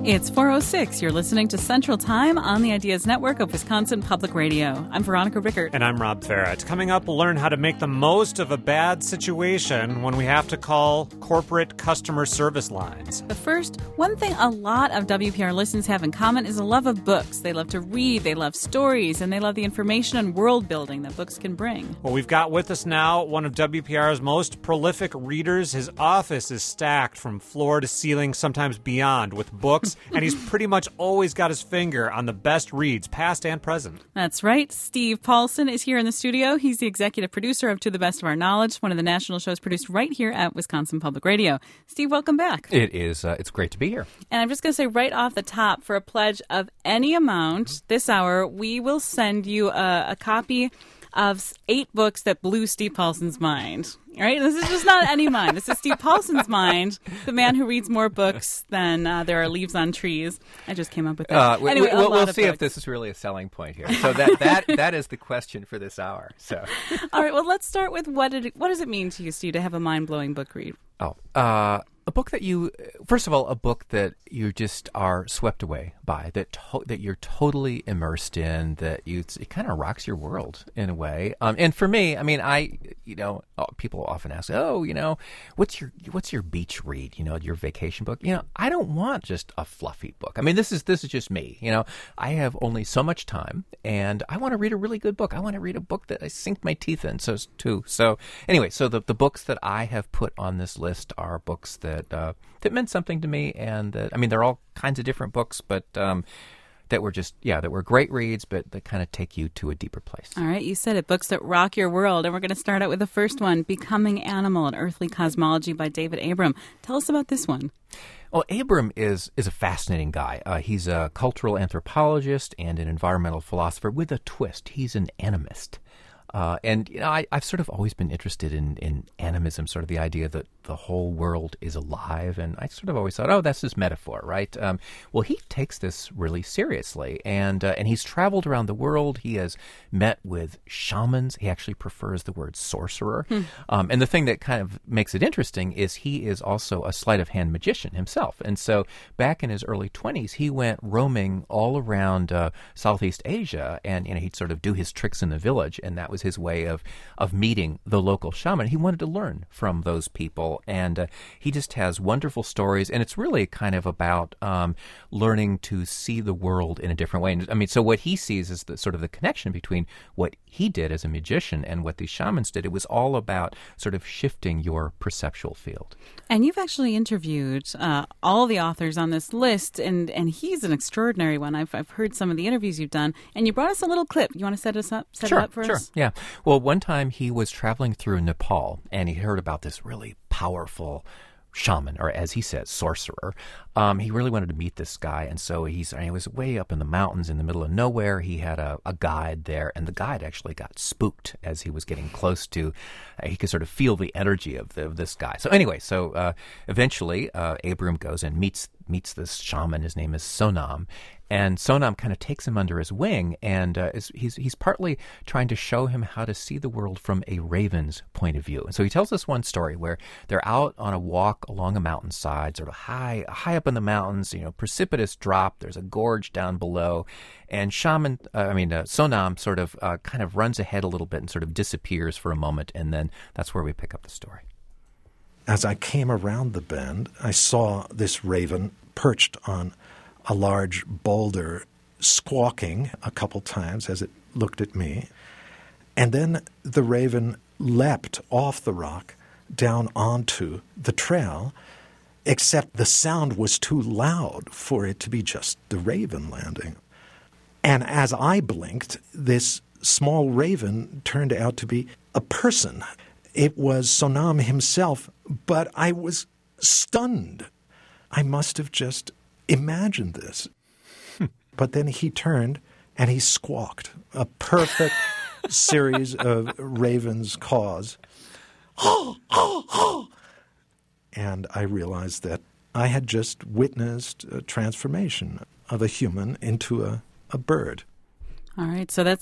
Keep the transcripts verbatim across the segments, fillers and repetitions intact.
It's four oh six. You're listening to Central Time on the Ideas Network of Wisconsin Public Radio. I'm Veronica Rickert. And I'm Rob Farrett. Coming up, we'll learn how to make the most of a bad situation when we have to call corporate customer service lines. But first, one thing a lot of W P R listeners have in common is a love of books. They love to read, they love stories, and they love the information and world building that books can bring. Well, we've got with us now one of W P R's most prolific readers. His office is stacked from floor to ceiling, sometimes beyond, with books. And he's pretty much always got his finger on the best reads, past and present. That's right. Steve Paulson is here in the studio. He's the executive producer of To the Best of Our Knowledge, one of the national shows produced right here at Wisconsin Public Radio. Steve, welcome back. It is. Uh, it's great to be here. And I'm just going to say right off the top, for a pledge of any amount this hour, we will send you a, a copy of eight books that blew Steve Paulson's mind. All right? This is just not any mind. This is Steve Paulson's mind, the man who reads more books than uh, there are leaves on trees. I just came up with that. Uh, we, anyway, we'll we'll see books. if this is really a selling point here. So that, that, that is the question for this hour. So, all right, well, let's start with what did it, what does it mean to you, Steve, to have a mind-blowing book read? Oh, uh, a book that you, first of all, a book that you just are swept away by, that to, that you're totally immersed in, that you, it kind of rocks your world in a way. Um, and for me, I mean, I, you know, people often ask, oh, you know, what's your, what's your beach read? You know, your vacation book? You know, I don't want just a fluffy book. I mean, this is, this is just me. You know, I have only so much time, and I want to read a really good book. I want to read a book that I sink my teeth in. So too. So anyway, so the the books that I have put on this list are books that that uh, that meant something to me, and that, I mean, they're all kinds of different books, but um, that were just, yeah, that were great reads, but that kind of take you to a deeper place. All right, you said it, books that rock your world, and we're going to start out with the first one, Becoming Animal, An Earthly Cosmology by David Abram. Tell us about this one. Well, Abram is is a fascinating guy. Uh, he's a cultural anthropologist and an environmental philosopher with a twist. He's an animist. Uh, and you know, I, I've sort of always been interested in, in animism, sort of the idea that the whole world is alive. And I sort of always thought, oh, that's this metaphor, right? Um, well, he takes this really seriously. And uh, and he's traveled around the world. He has met with shamans. He actually prefers the word sorcerer. Hmm. Um, and the thing that kind of makes it interesting is he is also a sleight of hand magician himself. And so back in his early twenties, he went roaming all around uh, Southeast Asia. And you know, he'd sort of do his tricks in the village. And that was his way of of meeting the local shaman. He wanted to learn from those people, and uh, he just has wonderful stories, and it's really kind of about um, learning to see the world in a different way. And I mean, so what he sees is the sort of the connection between what he did as a magician and what these shamans did. It was all about sort of shifting your perceptual field. And you've actually interviewed uh, all the authors on this list, and, and he's an extraordinary one. I've I've heard some of the interviews you've done, and you brought us a little clip. You want to set us up, set sure, it up for sure, us? Yeah. Well, one time he was traveling through Nepal, and he heard about this really powerful shaman, or as he says, sorcerer. Um, he really wanted to meet this guy, and so he's he was way up in the mountains in the middle of nowhere. He had a, a guide there, and the guide actually got spooked as he was getting close to. Uh, he could sort of feel the energy of, the, of this guy. So anyway, so uh, eventually uh, Abram goes and meets meets this shaman. His name is Sonam. And Sonam kind of takes him under his wing, and uh, is, he's he's partly trying to show him how to see the world from a raven's point of view. And so he tells us one story where they're out on a walk along a mountainside, sort of high high up in the mountains, you know, precipitous drop. There's a gorge down below, and shaman, uh, I mean uh, Sonam, sort of uh, kind of runs ahead a little bit and sort of disappears for a moment, and then that's where we pick up the story. As I came around the bend, I saw this raven perched on a large boulder, squawking a couple times as it looked at me. And then the raven leapt off the rock down onto the trail, except the sound was too loud for it to be just the raven landing. And as I blinked, this small raven turned out to be a person. It was Sonam himself, but I was stunned. I must have just imagined this. But then he turned and he squawked a perfect series of ravens' caws. And I realized that I had just witnessed a transformation of a human into a, a bird. All right, so that's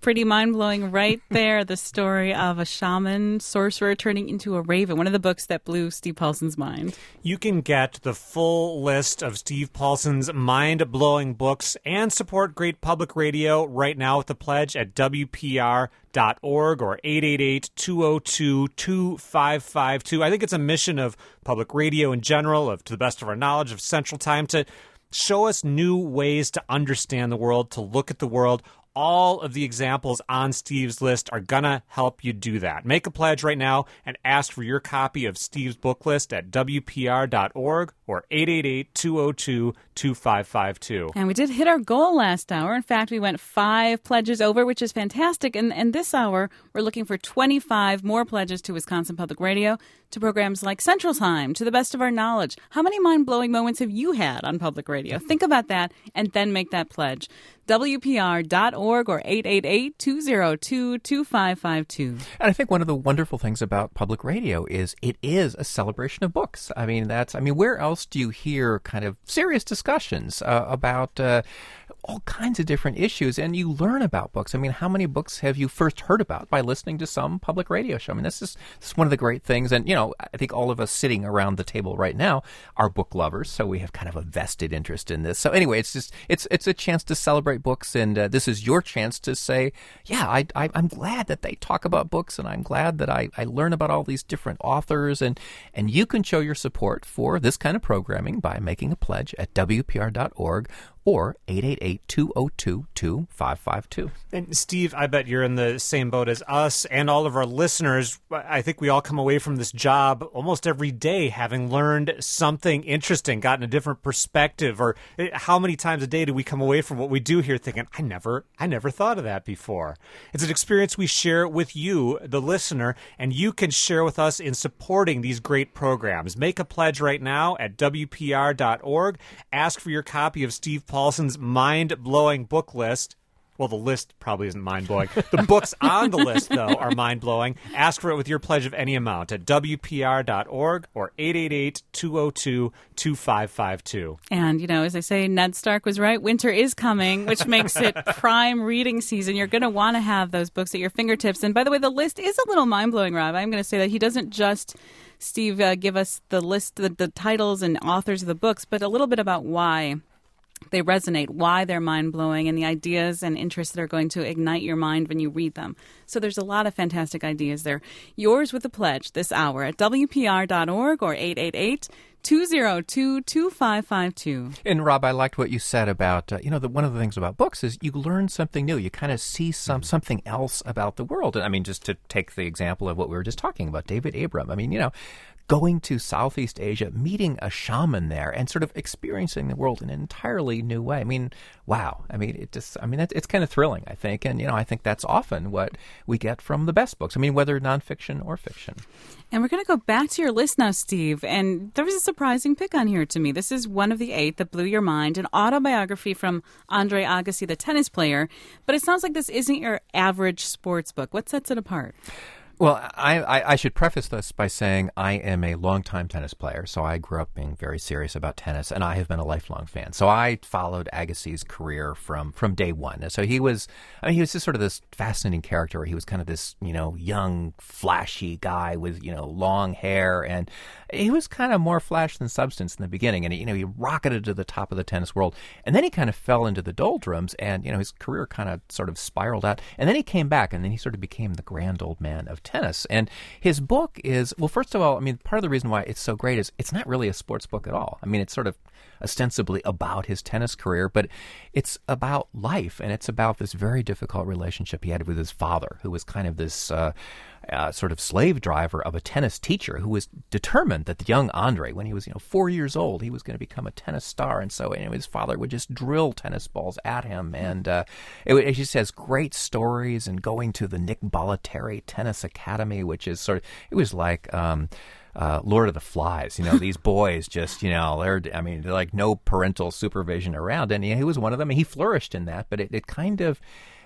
pretty mind-blowing right there, the story of a shaman sorcerer turning into a raven, one of the books that blew Steve Paulson's mind. You can get the full list of Steve Paulson's mind-blowing books and support great public radio right now with the pledge at W P R dot org or eight eight eight, two oh two, two five five two. I think it's a mission of public radio in general, of to the best of our knowledge, of Central Time, to show us new ways to understand the world, to look at the world. All of the examples on Steve's list are going to help you do that. Make a pledge right now and ask for your copy of Steve's book list at W P R dot org or eight eight eight, two oh two, two five five two. And we did hit our goal last hour. In fact, we went five pledges over, which is fantastic. And, and this hour, we're looking for twenty-five more pledges to Wisconsin Public Radio, to programs like Central Time, to the best of our knowledge. How many mind-blowing moments have you had on public radio? Think about that and then make that pledge. W P R dot org or eight eight eight, two oh two, two five five two. And I think one of the wonderful things about public radio is it is a celebration of books. I mean, that's, I mean, where else do you hear kind of serious discussions uh, about uh, all kinds of different issues, and you learn about books? I mean, how many books have you first heard about by listening to some public radio show? I mean, this is, this is one of the great things. And, you know, I think all of us sitting around the table right now are book lovers, so we have kind of a vested interest in this. So anyway, it's just, it's it's a chance to celebrate books, and uh, this is your chance to say, yeah, I, I, I'm glad that they talk about books, and I'm glad that I, I learn about all these different authors, and, and you can show your support for this kind of programming by making a pledge at W P R dot org or eight eight eight, two oh two, two five five two. And Steve, I bet you're in the same boat as us and all of our listeners. I think we all come away from this job almost every day having learned something interesting, gotten a different perspective. Or how many times a day do we come away from what we do here thinking, I never, I never thought of that before. It's an experience we share with you, the listener, and you can share with us in supporting these great programs. Make a pledge right now at W P R dot org. Ask for your copy of Steve Paulson's mind-blowing book list. Well, the list probably isn't mind-blowing. The books on the list, though, are mind-blowing. Ask for it with your pledge of any amount at W P R dot org or eight eight eight, two oh two, two five five two. And, you know, as I say, Ned Stark was right. Winter is coming, which makes it prime reading season. You're going to want to have those books at your fingertips. And by the way, the list is a little mind-blowing, Rob. I'm going to say that he doesn't just, Steve, uh, give us the list, the, the titles and authors of the books, but a little bit about why they resonate, why they're mind-blowing, and the ideas and interests that are going to ignite your mind when you read them. So there's a lot of fantastic ideas there. Yours with a pledge this hour at W P R dot org or eight eight eight, two oh two, two five five two. And Rob, I liked what you said about, uh, you know, the, one of the things about books is you learn something new. You kind of see some something else about the world. And I mean, just to take the example of what we were just talking about, David Abram. I mean, you know, going to Southeast Asia, meeting a shaman there, and sort of experiencing the world in an entirely new way. I mean, wow. I mean, it just, I mean, it, it's kind of thrilling, I think. And, you know, I think that's often what we get from the best books. I mean, whether nonfiction or fiction. And we're going to go back to your list now, Steve. And there was a surprising pick on here to me. This is one of the eight that blew your mind, an autobiography from Andre Agassi, the tennis player. But it sounds like this isn't your average sports book. What sets it apart? Well, I, I, I should preface this by saying I am a longtime tennis player, so I grew up being very serious about tennis, and I have been a lifelong fan. So I followed Agassi's career from, from day one. So he was, I mean, he was just sort of this fascinating character. He was kind of this, you know, young, flashy guy with, you know, long hair, and he was kind of more flash than substance in the beginning. And, you know, he rocketed to the top of the tennis world, and then he kind of fell into the doldrums, and, you know, his career kind of sort of spiraled out. And then he came back, and then he sort of became the grand old man of tennis. And his book is, well, first of all, I mean, part of the reason why it's so great is it's not really a sports book at all. I mean, it's sort of ostensibly about his tennis career, but it's about life, and it's about this very difficult relationship he had with his father, who was kind of this uh, uh, sort of slave driver of a tennis teacher who was determined that the young Andre, when he was, you know, four years old, he was going to become a tennis star. And so, you know, his father would just drill tennis balls at him. And uh, it, it just has great stories, and going to the Nick Bollettieri Tennis Academy, which is sort of, it was like, um, Uh, Lord of the Flies, you know, these boys just, you know, they're, I mean, they're like no parental supervision around. And he was one of them, and he flourished in that. But it, it kind of,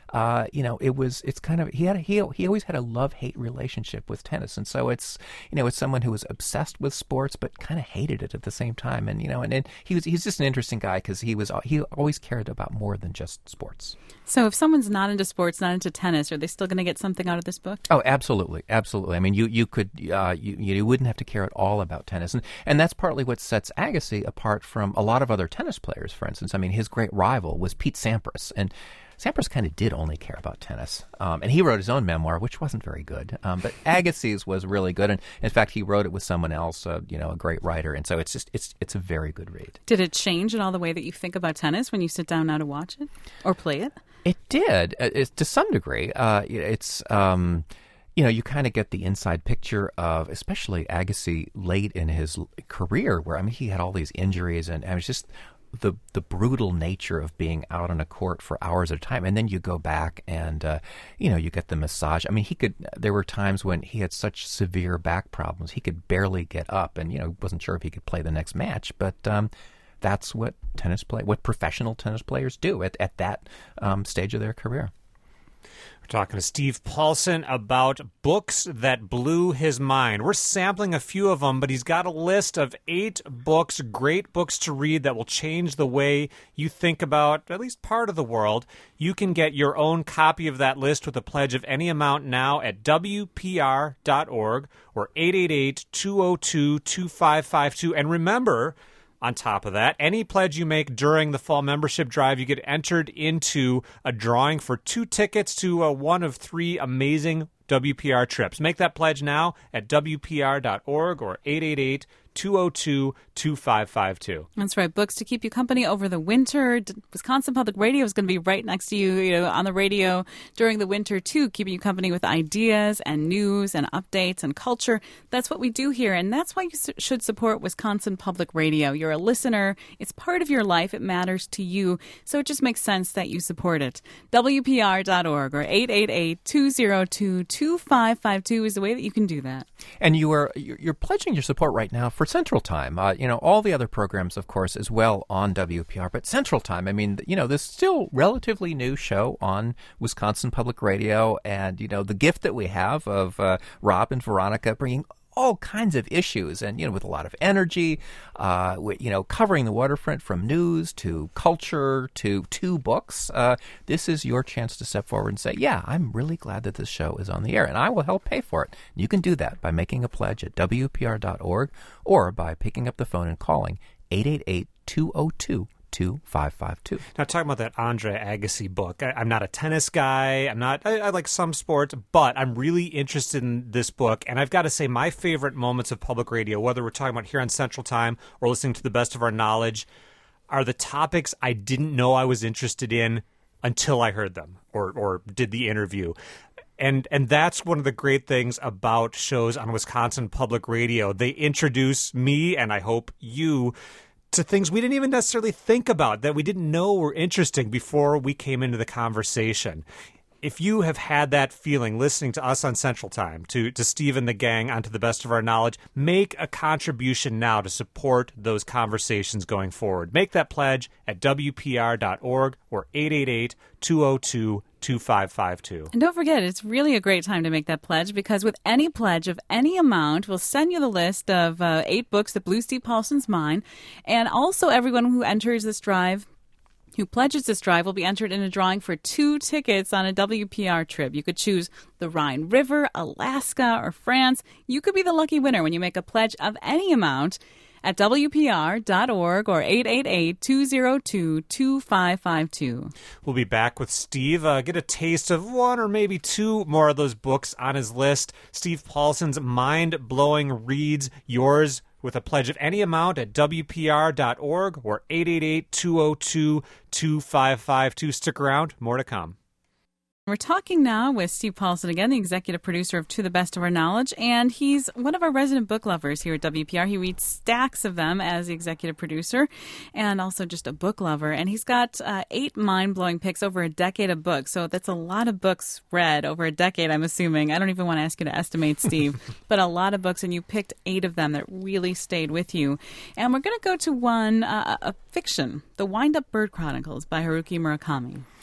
uh, you know, it was it's kind of he had a, he he always had a love-hate relationship with tennis, and so it's you know it's someone who was obsessed with sports but kind of hated it at the same time, and you know, and, and he was he's just an interesting guy because he was he always cared about more than just sports. So if someone's not into sports, not into tennis, are they still going to get something out of this book? Oh, absolutely, absolutely. I mean, you you could uh, you you wouldn't have to care at all about tennis, and and that's partly what sets Agassi apart from a lot of other tennis players. For instance, I mean, his great rival was Pete Sampras, and Sampras kind of did only care about tennis, um, and he wrote his own memoir, which wasn't very good. Um, but Agassi's was really good, and in fact, he wrote it with someone else, uh, you know, a great writer, and so it's just it's it's a very good read. Did it change in all the way that you think about tennis when you sit down now to watch it or play it? It did, uh, it, to some degree. Uh, it's. Um, You know, you kind of get the inside picture of, especially Agassi late in his career, where I mean, he had all these injuries, and, and it was just the the brutal nature of being out on a court for hours at a time. And then you go back, and uh, you know, you get the massage. I mean, he could. There were times when he had such severe back problems, he could barely get up, and you know, wasn't sure if he could play the next match. But um, that's what tennis play, what professional tennis players do at at that um, stage of their career. We're talking to Steve Paulson about books that blew his mind. We're sampling a few of them, but he's got a list of eight books, great books to read that will change the way you think about at least part of the world. You can get your own copy of that list with a pledge of any amount now at W P R dot org or eight eight eight, two oh two, two five five two. And remember, on top of that, any pledge you make during the fall membership drive, you get entered into a drawing for two tickets to uh, one of three amazing W P R trips. Make that pledge now at W P R dot org or eight eight eight, two oh two, two five five two. That's right. Books to keep you company over the winter. Wisconsin Public Radio is going to be right next to you, you know, on the radio during the winter, too, keeping you company with ideas and news and updates and culture. That's what we do here, and that's why you should support Wisconsin Public Radio. You're a listener. It's part of your life. It matters to you, so it just makes sense that you support it. W P R dot org or eight eight eight, two oh two, two five five two is the way that you can do that. And you are you're, you're pledging your support right now for Central Time. Uh, you know, all the other programs, of course, as well on W P R, but Central Time, I mean, you know, this still relatively new show on Wisconsin Public Radio, and, you know, the gift that we have of uh, Rob and Veronica bringing all kinds of issues, and, you know, with a lot of energy, uh, with, you know, covering the waterfront from news to culture to two books. Uh, this is your chance to step forward and say, yeah, I'm really glad that this show is on the air, and I will help pay for it. You can do that by making a pledge at W P R dot org or by picking up the phone and calling eight eight eight, two oh two, two five five two. Now, talking about that Andre Agassi book, I, I'm not a tennis guy. I'm not, I, I like some sports, but I'm really interested in this book. And I've got to say, my favorite moments of public radio, whether we're talking about here on Central Time or listening to the best of our knowledge, are the topics I didn't know I was interested in until I heard them or, or did the interview. And and that's one of the great things about shows on Wisconsin Public Radio. They introduce me, and I hope you, to things we didn't even necessarily think about, that we didn't know were interesting before we came into the conversation. If you have had that feeling listening to us on Central Time, to, to Steve and the gang, on To the Best of Our Knowledge, make a contribution now to support those conversations going forward. Make that pledge at W P R dot org or eight eight eight, two oh two, two five five two. And don't forget, it's really a great time to make that pledge, because with any pledge of any amount, we'll send you the list of uh, eight books that blew Steve Paulson's mind. And also, everyone who enters this drive, who pledges this drive, will be entered in a drawing for two tickets on a W P R trip. You could choose the Rhine River, Alaska, or France. You could be the lucky winner when you make a pledge of any amount at W P R dot org or eight eight eight, two oh two, two five five two. We'll be back with Steve. Uh, get a taste of one or maybe two more of those books on his list. Steve Paulson's mind-blowing reads, yours with a pledge of any amount at W P R dot org or eight eight eight, two oh two, two five five two. Stick around. More to come. We're talking now with Steve Paulson again, the executive producer of To the Best of Our Knowledge, and he's one of our resident book lovers here at W P R. He reads stacks of them as the executive producer and also just a book lover. And he's got uh, eight mind-blowing picks over a decade of books. So that's a lot of books read over a decade, I'm assuming. I don't even want to ask you to estimate, Steve, but a lot of books, and you picked eight of them that really stayed with you. And we're going to go to one, uh, a fiction, The Wind-Up Bird Chronicles by Haruki Murakami.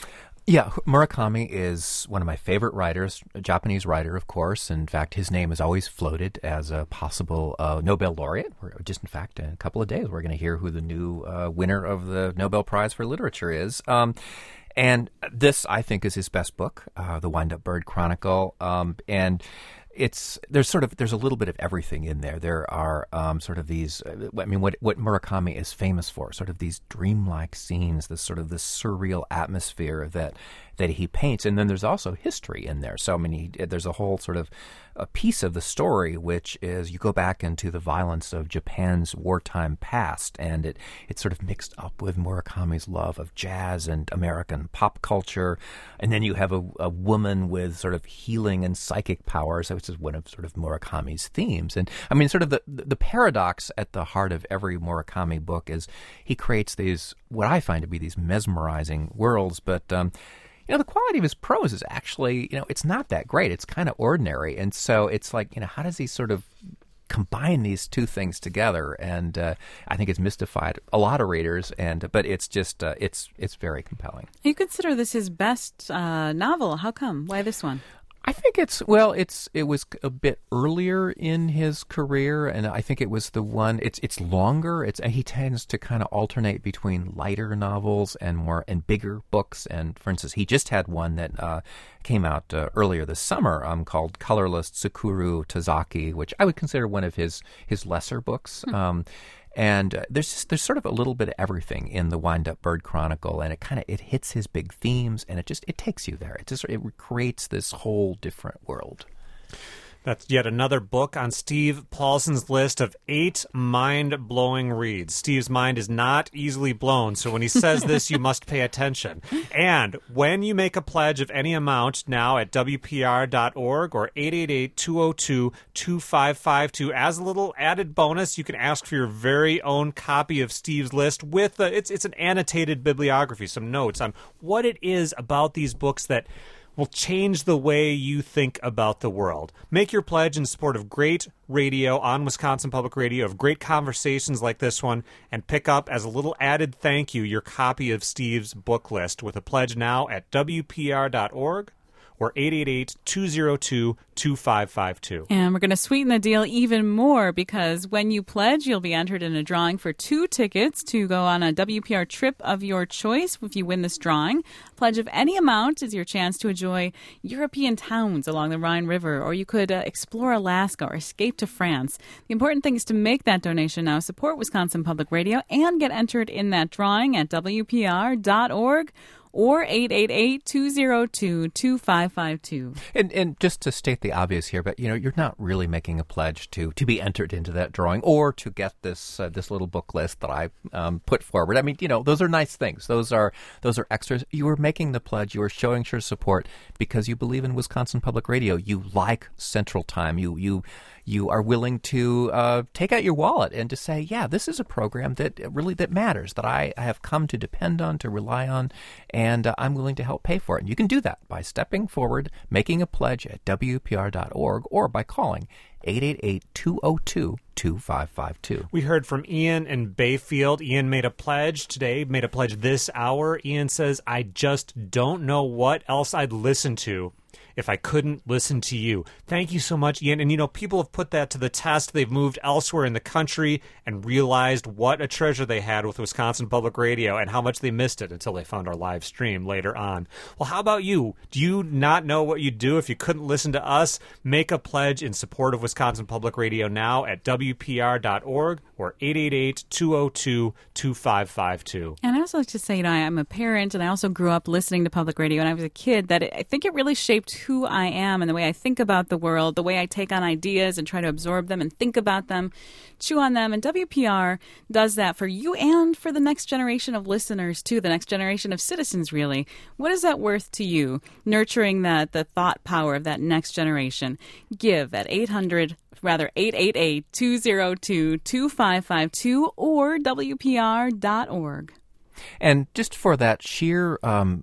Yeah, Murakami is one of my favorite writers, a Japanese writer, of course. In fact, his name is always floated as a possible uh, Nobel laureate. We're just, in fact, in a couple of days, we're going to hear who the new uh, winner of the Nobel Prize for Literature is. Um, and this, I think, is his best book, uh, The Wind-Up Bird Chronicle. Um, and it's there's sort of there's a little bit of everything in there. There are um, sort of these. I mean, what what Murakami is famous for, sort of these dreamlike scenes, this sort of this surreal atmosphere that that he paints, and then there's also history in there. So I mean, he, there's a whole sort of a piece of the story which is you go back into the violence of Japan's wartime past, and it it's sort of mixed up with Murakami's love of jazz and American pop culture, and then you have a, a woman with sort of healing and psychic powers, which is one of sort of Murakami's themes. And I mean, sort of the the paradox at the heart of every Murakami book is he creates these what I find to be these mesmerizing worlds, but um, you know, the quality of his prose is actually, you know, it's not that great. It's kind of ordinary. And so it's like, you know, how does he sort of combine these two things together? And uh, I think it's mystified a lot of readers, and but it's just, uh, it's it's very compelling. You consider this his best uh, novel. How come? Why this one? I think it's, well, it's it was a bit earlier in his career, and I think it was the one, it's it's longer, It's he tends to kind of alternate between lighter novels and more, and bigger books, and for instance, he just had one that uh, came out uh, earlier this summer um, called Colorless Tsukuru Tazaki, which I would consider one of his, his lesser books. Hmm. Um, And uh, there's just, there's sort of a little bit of everything in the Wind-Up Bird Chronicle, and it kind of it hits his big themes, and it just it takes you there. It just it creates this whole different world. That's yet another book on Steve Paulson's list of eight mind-blowing reads. Steve's mind is not easily blown, so when he says this, you must pay attention. And when you make a pledge of any amount now at W P R dot org or eight eight eight, two oh two, two five five two, as a little added bonus, you can ask for your very own copy of Steve's list with a, it's it's an annotated bibliography, some notes on what it is about these books that will change the way you think about the world. Make your pledge in support of great radio on Wisconsin Public Radio, of great conversations like this one, and pick up as a little added thank you your copy of Steve's book list with a pledge now at W P R dot org or eight eight eight, two oh two, two five five two. And we're going to sweeten the deal even more, because when you pledge, you'll be entered in a drawing for two tickets to go on a W P R trip of your choice if you win this drawing. A pledge of any amount is your chance to enjoy European towns along the Rhine River, or you could uh, explore Alaska or escape to France. The important thing is to make that donation now, support Wisconsin Public Radio, and get entered in that drawing at W P R dot org. Or eight eight eight, two oh two, two five five two. And and just to state the obvious here, but you know, you're not really making a pledge to, to be entered into that drawing or to get this uh, this little book list that I um, put forward. I mean, you know, those are nice things. Those are those are extras. You are making the pledge. You are showing your support because you believe in Wisconsin Public Radio. You like Central Time. You you you are willing to uh, take out your wallet and to say, yeah, this is a program that really that matters, that I, I have come to depend on, to rely on, and uh, I'm willing to help pay for it. And you can do that by stepping forward, making a pledge at W P R dot org, or by calling eight eight eight, two oh two, two five five two. We heard from Ian in Bayfield. Ian made a pledge today, made a pledge this hour. Ian says, I just don't know what else I'd listen to if I couldn't listen to you. Thank you so much, Ian. And, you know, people have put that to the test. They've moved elsewhere in the country and realized what a treasure they had with Wisconsin Public Radio and how much they missed it until they found our live stream later on. Well, how about you? Do you not know what you'd do if you couldn't listen to us? Make a pledge in support of Wisconsin Public Radio now at W P R dot org or eight eight eight, two oh two, two five five two. And I also like to say, you know, I'm a parent, and I also grew up listening to public radio when I was a kid, that it, I think it really shaped who I am and the way I think about the world, the way I take on ideas and try to absorb them and think about them, chew on them. And W P R does that for you and for the next generation of listeners, too, the next generation of citizens, really. What is that worth to you, nurturing that, the thought power of that next generation? Give at eight hundred, rather eight eight eight, two oh two, two five five two or W P R dot org. And just for that sheer um,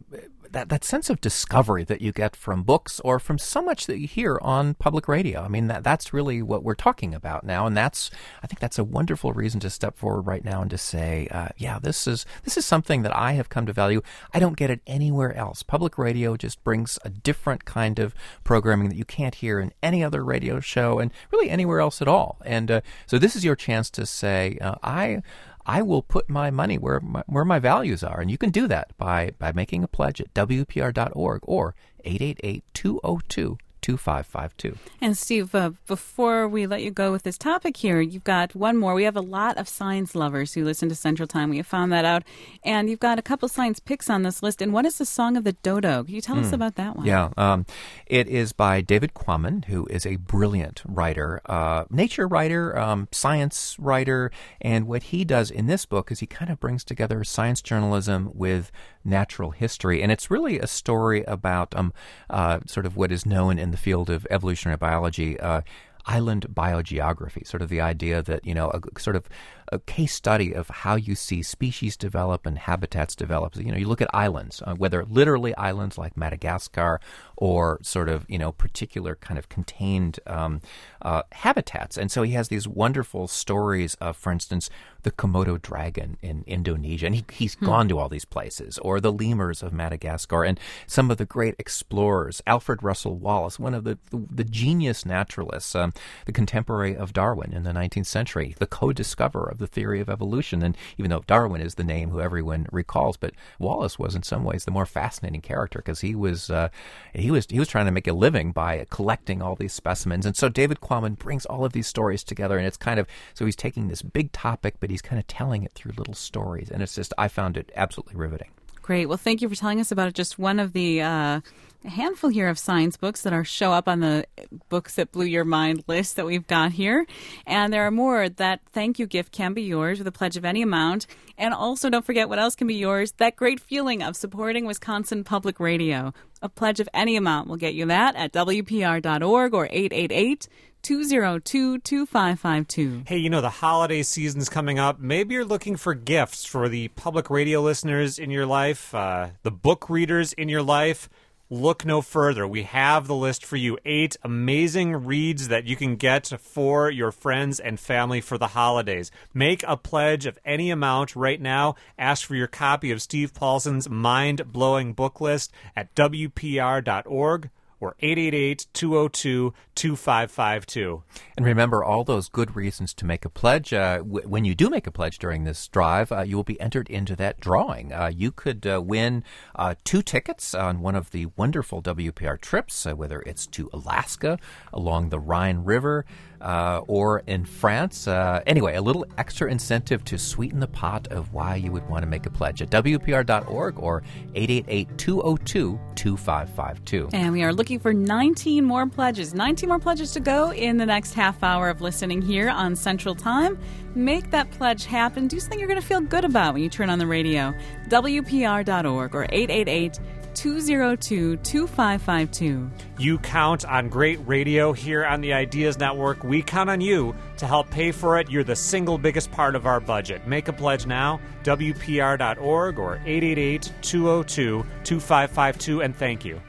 that, that sense of discovery that you get from books or from so much that you hear on public radio. I mean, that that's really what we're talking about now, and that's I think that's a wonderful reason to step forward right now and to say, uh, yeah, this is this is something that I have come to value. I don't get it anywhere else. Public radio just brings a different kind of programming that you can't hear in any other radio show and really anywhere else at all. And uh, so this is your chance to say, uh, I. I will put my money where my, where my values are. And you can do that by, by making a pledge at W P R dot org or eight eight eight, two oh two, two five five two. And Steve, uh, before we let you go with this topic here, you've got one more. We have a lot of science lovers who listen to Central Time. We have found that out. And you've got a couple science picks on this list. And what is the Song of the Dodo? Can you tell mm. us about that one? Yeah. Um, it is by David Quammen, who is a brilliant writer, uh, nature writer, um, science writer. And what he does in this book is he kind of brings together science journalism with natural history. And it's really a story about um, uh, sort of what is known in the field of evolutionary biology, uh, island biogeography, sort of the idea that, you know, a sort of a case study of how you see species develop and habitats develop. You know, you look at islands, uh, whether literally islands like Madagascar or sort of, you know, particular kind of contained um, uh, habitats. And so he has these wonderful stories of, for instance, the Komodo dragon in Indonesia. And he, he's hmm. gone to all these places, or the lemurs of Madagascar, and some of the great explorers. Alfred Russel Wallace, one of the, the, the genius naturalists, um, the contemporary of Darwin in the nineteenth century, the co-discoverer of the theory of evolution. And even though Darwin is the name who everyone recalls, but Wallace was in some ways the more fascinating character because he was uh, he was he was trying to make a living by collecting all these specimens. And so David Quammen brings all of these stories together, and it's kind of so he's taking this big topic, but he's kind of telling it through little stories, and it's just I found it absolutely riveting. Great. Well, thank you for telling us about it. Just one of the uh, handful here of science books that are show up on the books that blew your mind list that we've got here. And there are more. That thank you gift can be yours with a pledge of any amount. And also don't forget what else can be yours. That great feeling of supporting Wisconsin Public Radio. A pledge of any amount will get you that at W P R dot org or eight eight eight, two oh two, two five five two. Hey, you know, the holiday season's coming up. Maybe you're looking for gifts for the public radio listeners in your life, uh, the book readers in your life. Look no further. We have the list for you. Eight amazing reads that you can get for your friends and family for the holidays. Make a pledge of any amount right now. Ask for your copy of Steve Paulson's mind-blowing book list at W P R dot org. or eight eight eight, two oh two, two five five two. And remember all those good reasons to make a pledge. Uh, w- when you do make a pledge during this drive, uh, you will be entered into that drawing. Uh, you could uh, win uh, two tickets on one of the wonderful W P R trips, uh, whether it's to Alaska, along the Rhine River, uh, or in France. Uh, anyway, a little extra incentive to sweeten the pot of why you would want to make a pledge at W P R dot org or eight eight eight, two oh two, two five five two. And we are looking for nineteen more pledges. nineteen more pledges to go in the next half hour of listening here on Central Time. Make that pledge happen. Do something you're going to feel good about when you turn on the radio. W P R dot org or eight eight eight, two oh two, two five five two. You count on great radio here on the Ideas Network. We count on you to help pay for it. You're the single biggest part of our budget. Make a pledge now. W P R dot org or eight eight eight, two oh two, two five five two. And thank you.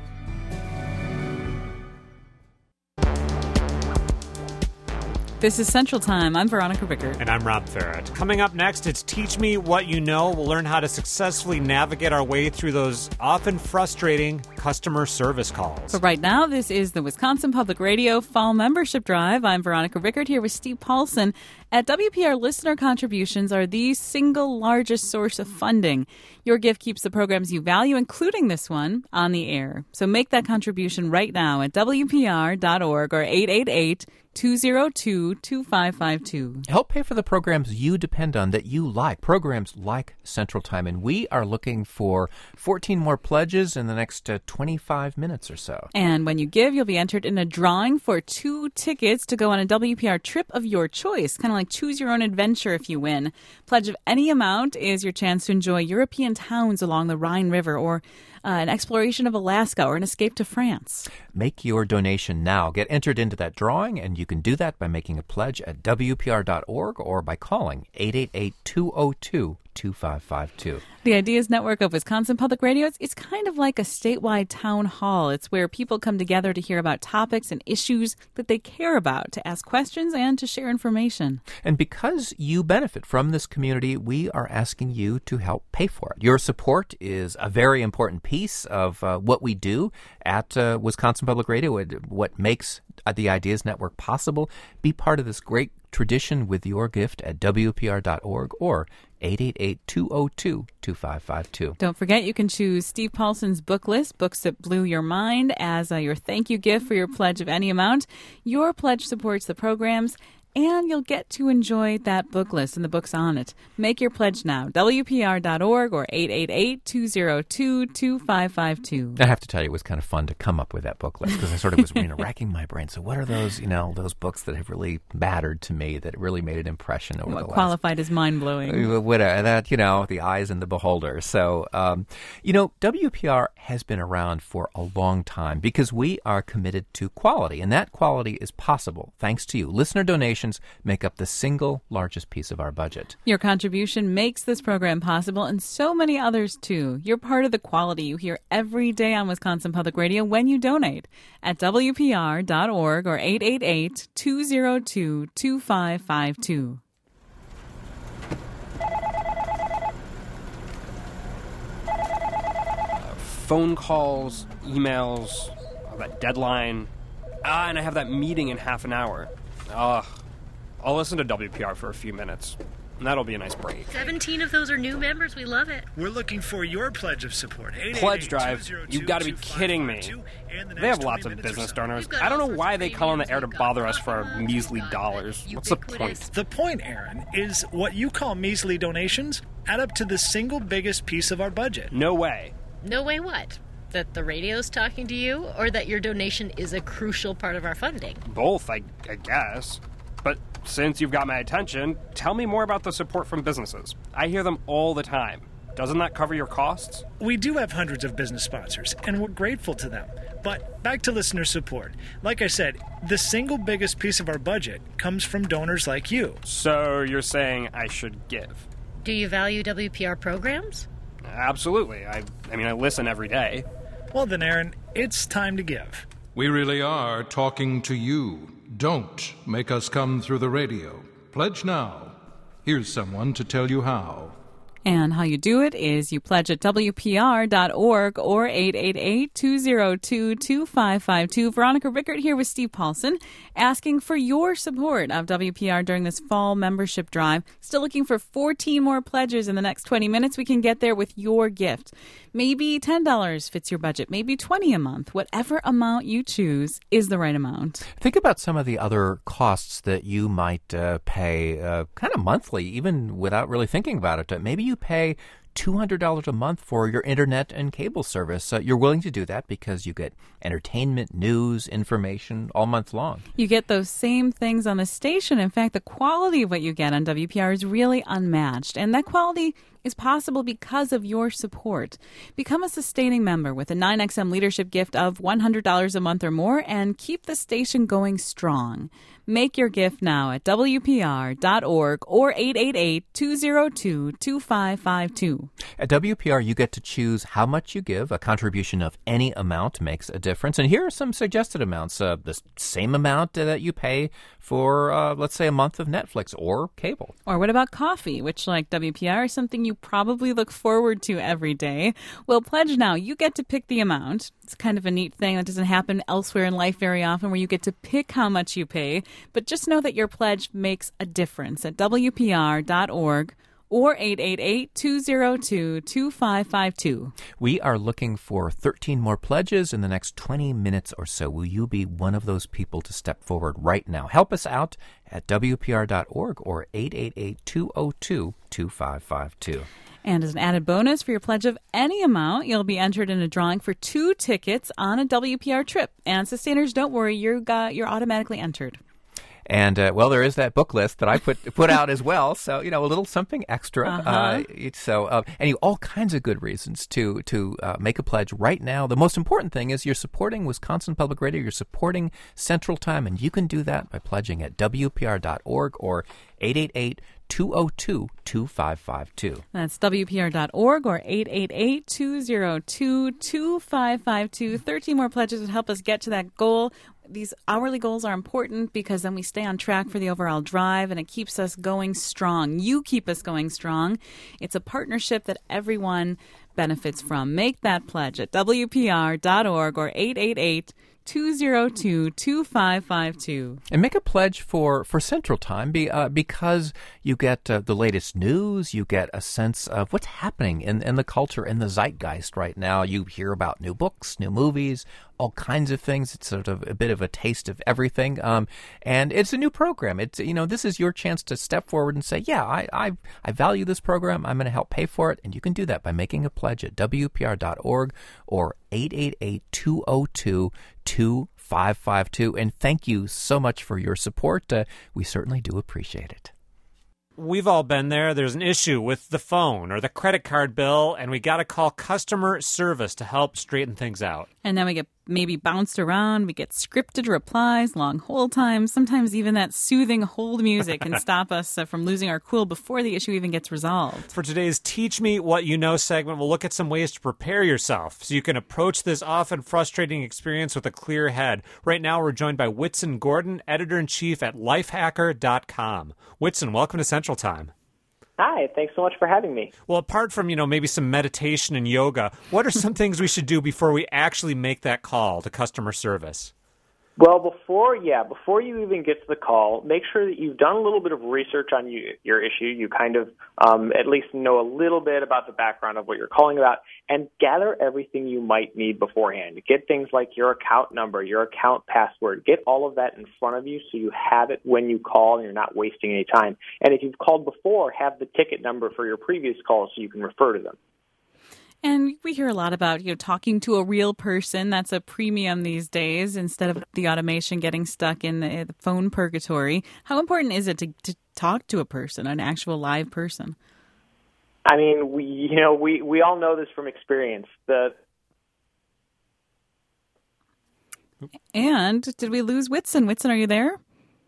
This is Central Time. I'm Veronica Rickert. And I'm Rob Farrett. Coming up next, it's Teach Me What You Know. We'll learn how to successfully navigate our way through those often frustrating customer service calls. But right now, this is the Wisconsin Public Radio Fall Membership Drive. I'm Veronica Rickert here with Steve Paulson. At W P R, listener contributions are the single largest source of funding. Your gift keeps the programs you value, including this one, on the air. So make that contribution right now at W P R dot org or eight eight eight, two oh two, two five five two. Help pay for the programs you depend on that you like, programs like Central Time. And we are looking for fourteen more pledges in the next uh, twenty-five minutes or so. And when you give, you'll be entered in a drawing for two tickets to go on a W P R trip of your choice, kind of like choose your own adventure if you win. Pledge of any amount is your chance to enjoy European towns along the Rhine River, or uh, an exploration of Alaska, or an escape to France. Make your donation now. Get entered into that drawing, and you can do that by making a pledge at W P R dot org or by calling eight eight eight, two oh two, two five five two. The Ideas Network of Wisconsin Public Radio, it's, it's kind of like a statewide town hall. It's where people come together to hear about topics and issues that they care about, to ask questions and to share information. And because you benefit from this community, we are asking you to help pay for it. Your support is a very important piece of uh, what we do at uh, Wisconsin Public Radio, what makes uh, the Ideas Network possible. Be part of this great tradition with your gift at W P R dot org or eight eight eight, two oh two, two five five two. Don't forget, you can choose Steve Paulson's book list, Books That Blew Your Mind, as uh, your thank you gift for your pledge of any amount. Your pledge supports the programs, and you'll get to enjoy that book list and the books on it. Make your pledge now, W P R dot org or eight eight eight, two oh two, two five five two. I have to tell you, it was kind of fun to come up with that book list because I sort of was you know, racking my brain. So what are those, you know, those books that have really mattered to me, that really made an impression over What the last... qualified as mind-blowing. Whatever, that, you know, the eyes and the beholder. So, um, you know, W P R has been around for a long time because we are committed to quality, and that quality is possible thanks to you. Listener donations make up the single largest piece of our budget. Your contribution makes this program possible, and so many others too. You're part of the quality you hear every day on Wisconsin Public Radio when you donate at W P R dot org or eight eight eight, two oh two, two five five two. Phone calls, emails, that deadline. Ah, and I have that meeting in half an hour. Ugh. I'll listen to W P R for a few minutes, and that'll be a nice break. seventeen of those are new members. We love it. We're looking for your pledge of support. Pledge Drive? You've got to be kidding me. They have lots of business donors. I don't know why they call on the air to bother us for our measly dollars. What's the point? The point, Aaron, is what you call measly donations add up to the single biggest piece of our budget. No way. No way what? That the radio's talking to you, or that your donation is a crucial part of our funding? Both, I, I guess. But since you've got my attention, tell me more about the support from businesses. I hear them all the time. Doesn't that cover your costs? We do have hundreds of business sponsors, and we're grateful to them. But back to listener support. Like I said, the single biggest piece of our budget comes from donors like you. So you're saying I should give? Do you value W P R programs? Absolutely. I, I mean, I listen every day. Well then, Aaron, it's time to give. We really are talking to you. Don't make us come through the radio. Pledge now. Here's someone to tell you how. And how you do it is you pledge at W P R dot org or eight eight eight, two oh two, two five five two. Veronica Rickert here with Steve Paulson, asking for your support of W P R during this fall membership drive. Still looking for fourteen more pledges in the next twenty minutes. We can get there with your gift. Maybe ten dollars fits your budget, maybe twenty dollars a month. Whatever amount you choose is the right amount. Think about some of the other costs that you might uh, pay uh, kind of monthly, even without really thinking about it. Maybe you pay two hundred dollars a month for your internet and cable service. Uh, you're willing to do that because you get entertainment, news, information all month long. You get those same things on the station. In fact, the quality of what you get on W P R is really unmatched. And that quality is possible because of your support. Become a sustaining member with a nine X M leadership gift of one hundred dollars a month or more and keep the station going strong. Make your gift now at W P R dot org or eight eight eight, two oh two, two five five two. At W P R, you get to choose how much you give. A contribution of any amount makes a difference. And here are some suggested amounts. Uh, the same amount uh, that you pay for, uh, let's say, a month of Netflix or cable. Or what about coffee, which, like W P R, is something you probably look forward to every day. Well, pledge now. You get to pick the amount. It's kind of a neat thing that doesn't happen elsewhere in life very often, where you get to pick how much you pay. But just know that your pledge makes a difference at W P R dot org or eight eight eight, two oh two, two five five two. We are looking for thirteen more pledges in the next twenty minutes or so. Will you be one of those people to step forward right now? Help us out at W P R dot org or eight eight eight, two oh two, two five five two. And as an added bonus for your pledge of any amount, you'll be entered in a drawing for two tickets on a W P R trip. And sustainers, don't worry, you're, got, you're automatically entered. And, uh, well, there is that book list that I put put out as well. So, you know, a little something extra. Uh-huh. Uh, so, uh, and you all kinds of good reasons to to uh, make a pledge right now. The most important thing is you're supporting Wisconsin Public Radio. You're supporting Central Time. And you can do that by pledging at W P R dot org or eight eight eight, two oh two, two five five two. That's W P R dot org or eight eight eight, two oh two, two five five two. thirteen more pledges would help us get to that goal. These hourly goals are important because then we stay on track for the overall drive and it keeps us going strong. You keep us going strong. It's a partnership that everyone benefits from. Make that pledge at W P R dot org or eight eight eight, two oh two, two five five two. And make a pledge for, for Central Time be, uh, because you get uh, the latest news, you get a sense of what's happening in, in the culture, in the zeitgeist right now. You hear about new books, new movies, all kinds of things. It's sort of a bit of a taste of everything. Um, and it's a new program. It's, you know, this is your chance to step forward and say, yeah, I, I, I value this program. I'm going to help pay for it. And you can do that by making a pledge at W P R dot org or eight eight eight, two oh two, two five five two. And thank you so much for your support. Uh, we certainly do appreciate it. We've all been there. There's an issue with the phone or the credit card bill, and we got to call customer service to help straighten things out. And then we get maybe bounced around. We get scripted replies, long hold times. Sometimes even that soothing hold music can stop us uh, from losing our cool before the issue even gets resolved. For today's Teach Me What You Know segment, we'll look at some ways to prepare yourself so you can approach this often frustrating experience with a clear head. Right now, we're joined by Whitson Gordon, editor-in-chief at lifehacker dot com. Whitson, welcome to Central Time. Hi, thanks so much for having me. Well, apart from, you know, maybe some meditation and yoga, what are some things we should do before we actually make that call to customer service? Well, before, yeah, before you even get to the call, make sure that you've done a little bit of research on you, your issue. You kind of um, at least know a little bit about the background of what you're calling about, and gather everything you might need beforehand. Get things like your account number, your account password. Get all of that in front of you so you have it when you call and you're not wasting any time. And if you've called before, have the ticket number for your previous calls so you can refer to them. And we hear a lot about, you know, talking to a real person. That's a premium these days instead of the automation getting stuck in the, the phone purgatory. How important is it to, to talk to a person, an actual live person? I mean, we, you know, we, we all know this from experience. The And did we lose Whitson? Whitson, are you there?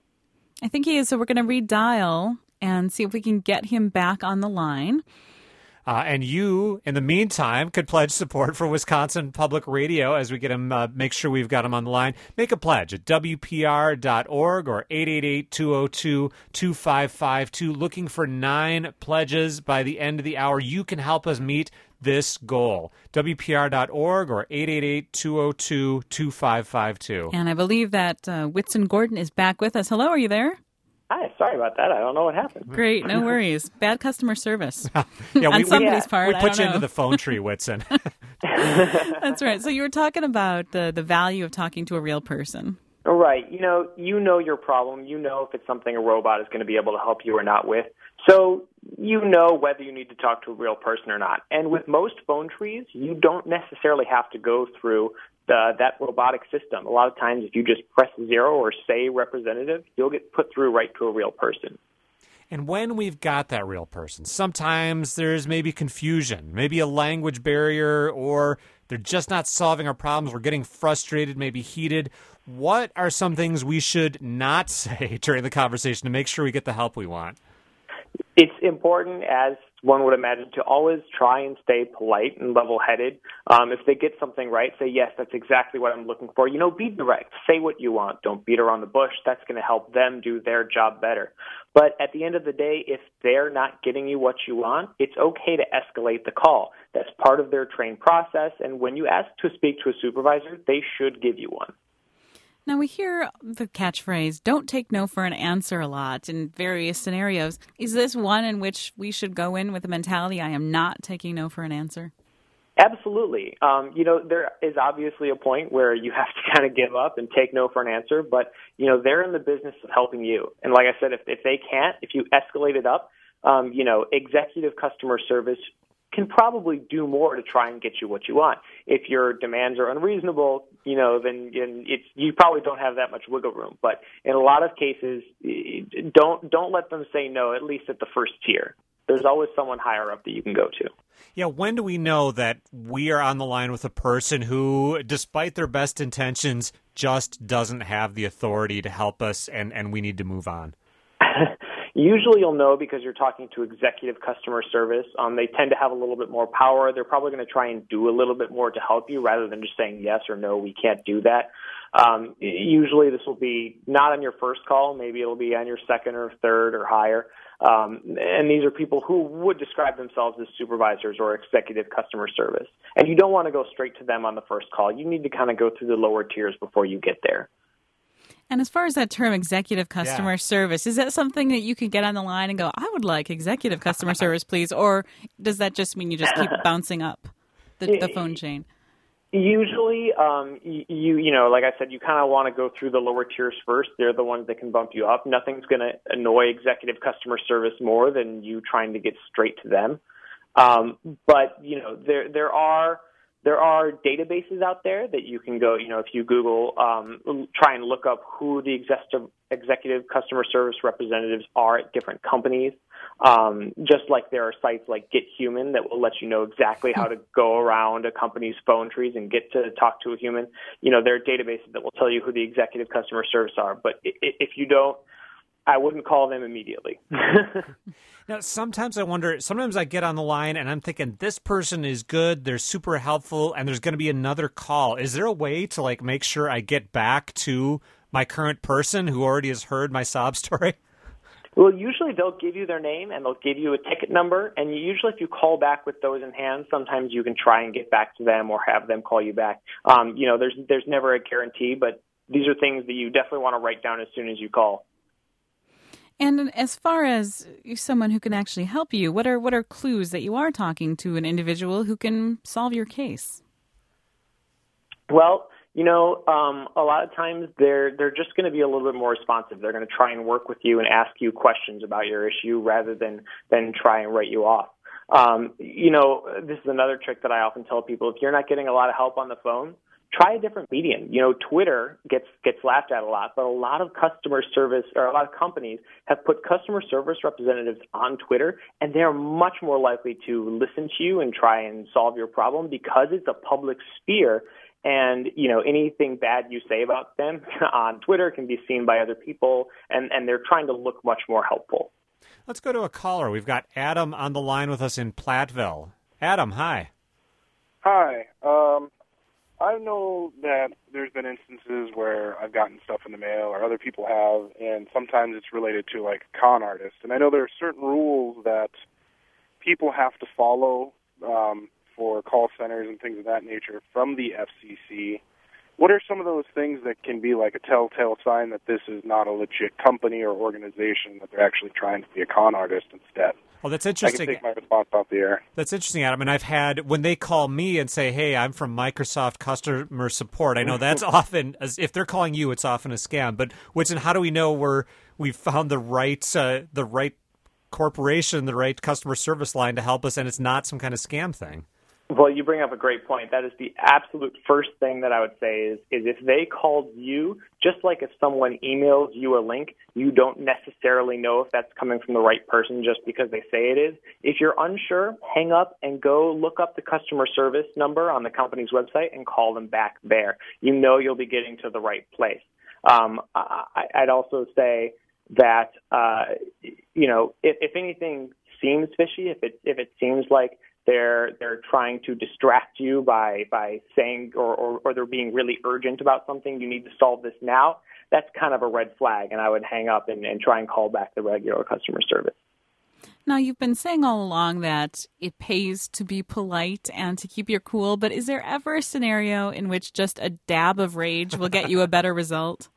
I think he is. So we're going to redial and see if we can get him back on the line. Uh, and you, in the meantime, could pledge support for Wisconsin Public Radio as we get him, uh, make sure we've got him on the line. Make a pledge at W P R dot org or eight eight eight, two oh two, two five five two. Looking for nine pledges by the end of the hour. You can help us meet this goal. W P R dot org or eight eight eight, two oh two, two five five two. And I believe that uh, Whitson Gordon is back with us. Hello, are you there? Hi, sorry about that. I don't know what happened. Great, no worries. Bad customer service yeah, on we, somebody's we, part. We I put don't you know. into the phone tree, Whitson. That's right. So you were talking about the, the value of talking to a real person. Right. You know, you know your problem. You know if it's something a robot is going to be able to help you or not with. So you know whether you need to talk to a real person or not. And with most phone trees, you don't necessarily have to go through the, that robotic system. A lot of times, if you just press zero or say representative, you'll get put through right to a real person. And when we've got that real person, sometimes there's maybe confusion, maybe a language barrier, or they're just not solving our problems. We're getting frustrated, maybe heated. What are some things we should not say during the conversation to make sure we get the help we want? It's important, as one would imagine, to always try and stay polite and level-headed. Um, if they get something right, say, yes, that's exactly what I'm looking for. You know, be direct. Say what you want. Don't beat around the bush. That's going to help them do their job better. But at the end of the day, if they're not getting you what you want, it's okay to escalate the call. That's part of their trained process, and when you ask to speak to a supervisor, they should give you one. Now, we hear the catchphrase, don't take no for an answer a lot in various scenarios. Is this one in which we should go in with the mentality, I am not taking no for an answer? Absolutely. Um, you know, there is obviously a point where you have to kind of give up and take no for an answer, but, you know, they're in the business of helping you. And like I said, if, if they can't, if you escalate it up, um, you know, executive customer service can probably do more to try and get you what you want. If your demands are unreasonable, you know, then it's you probably don't have that much wiggle room. But in a lot of cases, don't don't let them say no, at least at the first tier. There's always someone higher up that you can go to. Yeah, when do we know that we are on the line with a person who, despite their best intentions, just doesn't have the authority to help us and, and we need to move on? Usually you'll know because you're talking to executive customer service. Um, they tend to have a little bit more power. They're probably going to try and do a little bit more to help you rather than just saying yes or no, we can't do that. Um, usually this will be not on your first call. Maybe it'll be on your second or third or higher. Um, and these are people who would describe themselves as supervisors or executive customer service. And you don't want to go straight to them on the first call. You need to kind of go through the lower tiers before you get there. And as far as that term executive customer Yeah. service, is that something that you can get on the line and go, I would like executive customer service, please? Or does that just mean you just keep bouncing up the, the phone chain? Usually, um, you you know, like I said, you kind of want to go through the lower tiers first. They're the ones that can bump you up. Nothing's going to annoy executive customer service more than you trying to get straight to them. Um, but you know, there there are there are databases out there that you can go. You know, if you Google, um, try and look up who the executive executive customer service representatives are at different companies. Um, just like there are sites like Get Human that will let you know exactly how to go around a company's phone trees and get to talk to a human. You know, there are databases that will tell you who the executive customer service are. But if you don't, I wouldn't call them immediately. Now, sometimes I wonder, sometimes I get on the line and I'm thinking, this person is good, they're super helpful, and there's going to be another call. Is there a way to, like, make sure I get back to my current person who already has heard my sob story? Well, usually they'll give you their name and they'll give you a ticket number. And usually if you call back with those in hand, sometimes you can try and get back to them or have them call you back. Um, you know, there's there's never a guarantee, but these are things that you definitely want to write down as soon as you call. And as far as someone who can actually help you, what are what are clues that you are talking to an individual who can solve your case? Well, you know, um, a lot of times they're they're just going to be a little bit more responsive. They're going to try and work with you and ask you questions about your issue rather than than try and write you off. Um, you know, this is another trick that I often tell people: if you're not getting a lot of help on the phone, try a different medium. You know, Twitter gets gets laughed at a lot, but a lot of customer service or a lot of companies have put customer service representatives on Twitter, and they're much more likely to listen to you and try and solve your problem because it's a public sphere. And, you know, anything bad you say about them on Twitter can be seen by other people, and, and they're trying to look much more helpful. Let's go to a caller. We've got Adam on the line with us in Platteville. Adam, hi. Hi. Um, I know that there's been instances where I've gotten stuff in the mail or other people have, and sometimes it's related to, like, con artists. And I know there are certain rules that people have to follow um, for call centers and things of that nature from the F C C. What are some of those things that can be like a telltale sign that this is not a legit company or organization, that they're actually trying to be a con artist instead? Well, that's interesting. I can take my response off the air. That's interesting, Adam. And I've had, when they call me and say, hey, I'm from Microsoft customer support, I know that's often, as if they're calling you, it's often a scam. But Whitson, how do we know we're, we've found the right, uh, the right corporation, the right customer service line to help us, and it's not some kind of scam thing? Well, you bring up a great point. That is the absolute first thing that I would say is, is if they called you, just like if someone emails you a link, you don't necessarily know if that's coming from the right person just because they say it is. If you're unsure, hang up and go look up the customer service number on the company's website and call them back there. You know you'll be getting to the right place. Um, I, I'd also say that, uh, you know, if, if anything seems fishy, if it, if it seems like They're they're trying to distract you by by saying or, or, or they're being really urgent about something. You need to solve this now. That's kind of a red flag, and I would hang up and, and try and call back the regular customer service. Now, you've been saying all along that it pays to be polite and to keep your cool, but is there ever a scenario in which just a dab of rage will get you a better result?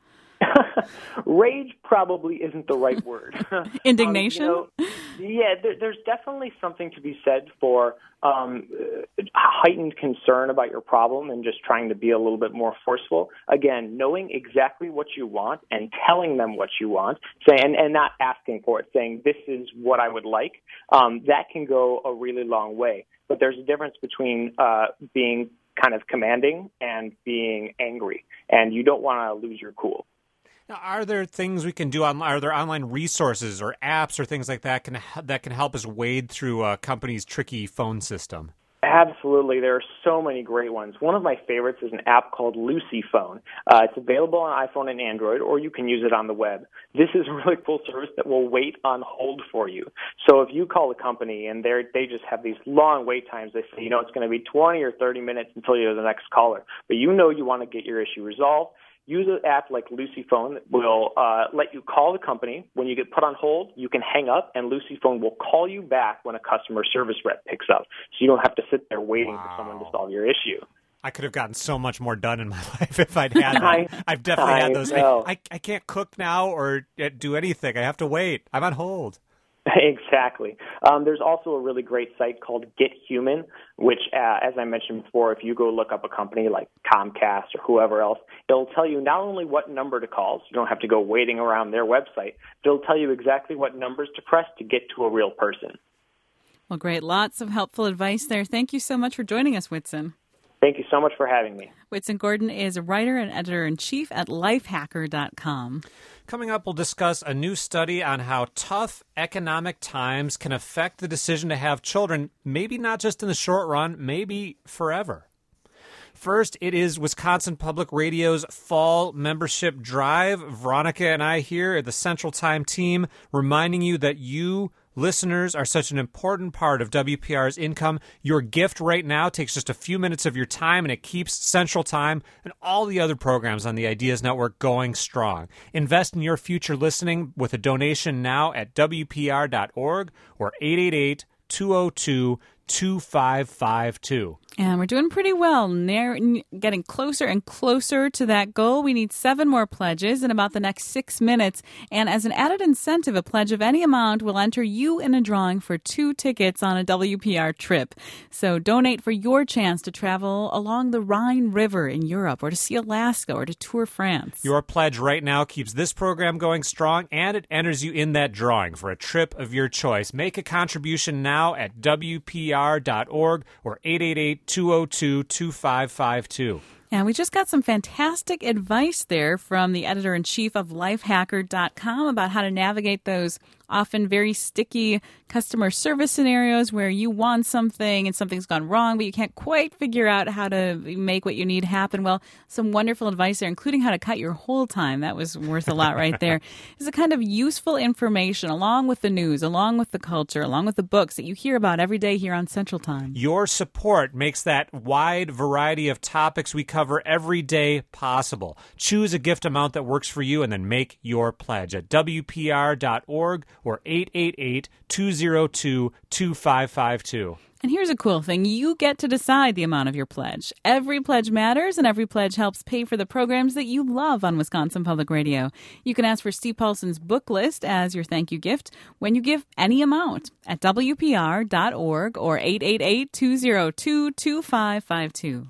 Rage probably isn't the right word. Indignation? Um, you know, yeah, there, there's definitely something to be said for um, heightened concern about your problem and just trying to be a little bit more forceful. Again, knowing exactly what you want and telling them what you want, say, and, and not asking for it, saying this is what I would like, um, that can go a really long way. But there's a difference between uh, being kind of commanding and being angry, and you don't want to lose your cool. Now, are there things we can do on? Are there online resources or apps or things like that can that can help us wade through a company's tricky phone system? Absolutely. There are so many great ones. One of my favorites is an app called Lucy Phone. Uh, it's available on iPhone and Android, or you can use it on the web. This is a really cool service that will wait on hold for you. So if you call a company and they they just have these long wait times, they say, you know, it's going to be twenty or thirty minutes until you're the next caller, but you know you want to get your issue resolved. Use an app like Lucy Phone that will uh, let you call the company. When you get put on hold, you can hang up, and Lucy Phone will call you back when a customer service rep picks up. So you don't have to sit there waiting wow. for someone to solve your issue. I could have gotten so much more done in my life if I'd had that. I, I've definitely I had those. I, I, I can't cook now or do anything. I have to wait. I'm on hold. Exactly. Um, there's also a really great site called Get Human, which, uh, as I mentioned before, if you go look up a company like Comcast or whoever else, it'll tell you not only what number to call, so you don't have to go waiting around their website, but it'll tell you exactly what numbers to press to get to a real person. Well, great. Lots of helpful advice there. Thank you so much for joining us, Whitson. Thank you so much for having me. Whitson Gordon is a writer and editor-in-chief at lifehacker dot com. Coming up, we'll discuss a new study on how tough economic times can affect the decision to have children, maybe not just in the short run, maybe forever. First, it is Wisconsin Public Radio's fall membership drive. Veronica and I here at the Central Time team reminding you that you listeners are such an important part of W P R's income. Your gift right now takes just a few minutes of your time, and it keeps Central Time and all the other programs on the Ideas Network going strong. Invest in your future listening with a donation now at W P R dot org or eight eight eight, two oh two, two five five two. And we're doing pretty well, near, getting closer and closer to that goal. We need seven more pledges in about the next six minutes. And as an added incentive, a pledge of any amount will enter you in a drawing for two tickets on a W P R trip. So donate for your chance to travel along the Rhine River in Europe, or to see Alaska, or to tour France. Your pledge right now keeps this program going strong, and it enters you in that drawing for a trip of your choice. Make a contribution now at W P R dot org or eight eight eight, two oh two, two five five two. And we just got some fantastic advice there from the editor-in-chief of lifehacker dot com about how to navigate those often very sticky customer service scenarios where you want something and something's gone wrong, but you can't quite figure out how to make what you need happen. Well, some wonderful advice there, including how to cut your hold time. That was worth a lot right there. It's a kind of useful information along with the news, along with the culture, along with the books that you hear about every day here on Central Time. Your support makes that wide variety of topics we cover every day possible. Choose a gift amount that works for you and then make your pledge at W P R dot org or eight eight eight, two oh two, two five five two. And here's a cool thing. You get to decide the amount of your pledge. Every pledge matters, and every pledge helps pay for the programs that you love on Wisconsin Public Radio. You can ask for Steve Paulson's book list as your thank you gift when you give any amount at W P R dot org or eight eight eight, two oh two, two five five two.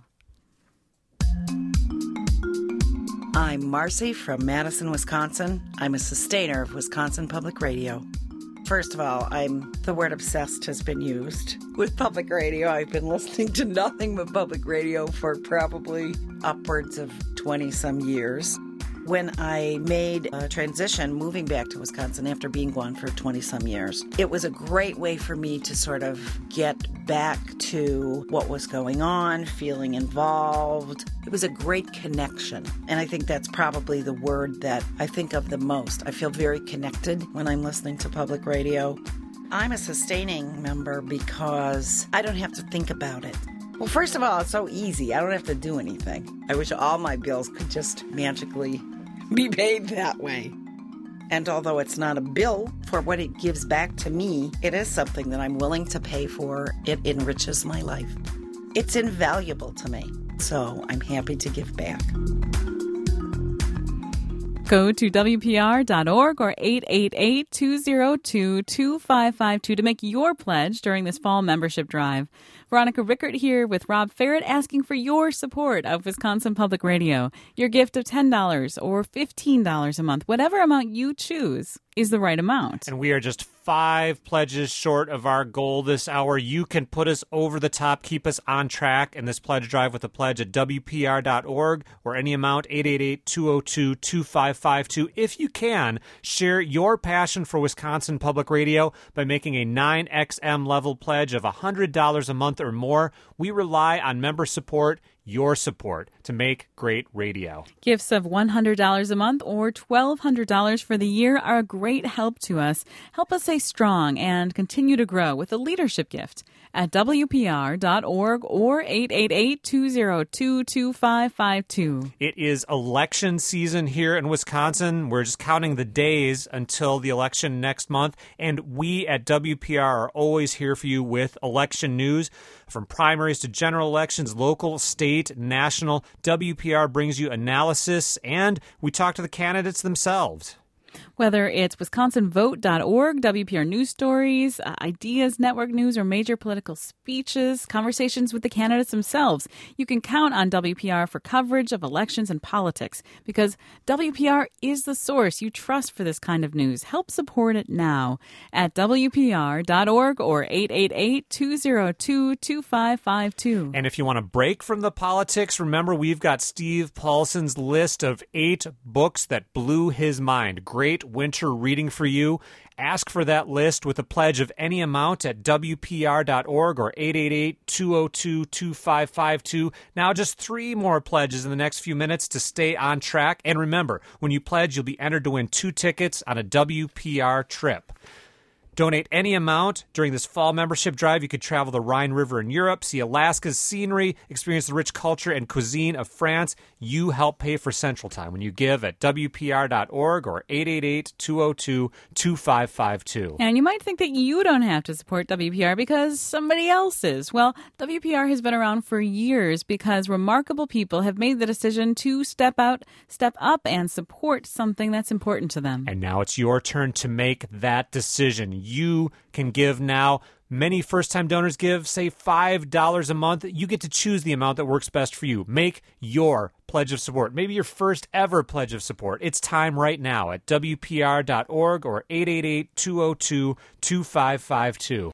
I'm Marcy from Madison, Wisconsin. I'm a sustainer of Wisconsin Public Radio. First of all, I'm the word obsessed has been used with public radio. I've been listening to nothing but public radio for probably upwards of twenty-some years. When I made a transition, moving back to Wisconsin after being gone for twenty-some years, it was a great way for me to sort of get back to what was going on, feeling involved. It was a great connection, and I think that's probably the word that I think of the most. I feel very connected when I'm listening to public radio. I'm a sustaining member because I don't have to think about it. Well, first of all, it's so easy. I don't have to do anything. I wish all my bills could just magically be paid that way. And although it's not a bill, for what it gives back to me, it is something that I'm willing to pay for. It enriches my life. It's invaluable to me, so I'm happy to give back. Go to W P R dot org or eight eight eight, two oh two, two five five two to make your pledge during this fall membership drive. Veronica Rickert here with Rob Ferret asking for your support of Wisconsin Public Radio. Your gift of ten dollars or fifteen dollars a month, whatever amount you choose, is the right amount. And we are just five pledges short of our goal this hour. You can put us over the top, keep us on track in this pledge drive with a pledge at W P R dot org or any amount, eight eight eight, two oh two, two five five two. If you can, share your passion for Wisconsin Public Radio by making a nine X M level pledge of one hundred dollars a month or more. We rely on member support, your support, to make great radio. Gifts of one hundred dollars a month or twelve hundred dollars for the year are a great help to us. Help us stay strong and continue to grow with a leadership gift at W P R dot org or eight eight eight, two oh two, two five five two. It is election season here in Wisconsin. We're just counting the days until the election next month, and we at W P R are always here for you with election news. From primaries to general elections, local, state, national, W P R brings you analysis, and we talk to the candidates themselves. Whether it's Wisconsin Vote dot org, W P R News Stories, uh, Ideas Network News, or major political speeches, conversations with the candidates themselves, you can count on W P R for coverage of elections and politics because W P R is the source you trust for this kind of news. Help support it now at W P R dot org or eight eight eight, two oh two, two five five two. And if you want to break from the politics, remember we've got Steve Paulson's list of eight books that blew his mind. Great winter reading for you. Ask for that list with a pledge of any amount at W P R dot org or eight eight eight, two oh two, two five five two. Now just three more pledges in the next few minutes to stay on track. And remember, when you pledge, you'll be entered to win two tickets on a W P R trip. Donate any amount during this fall membership drive. You could travel the Rhine River in Europe, see Alaska's scenery, experience the rich culture and cuisine of France. You help pay for Central Time when you give at W P R dot org or eight eight eight, two oh two, two five five two. And you might think that you don't have to support W P R because somebody else is. Well, W P R has been around for years because remarkable people have made the decision to step out, step up, and support something that's important to them. And now it's your turn to make that decision. You can give now. Many first-time donors give, say, five dollars a month. You get to choose the amount that works best for you. Make your pledge of support, maybe your first ever pledge of support. It's time right now at W P R dot org or eight eight eight, two oh two, two five five two.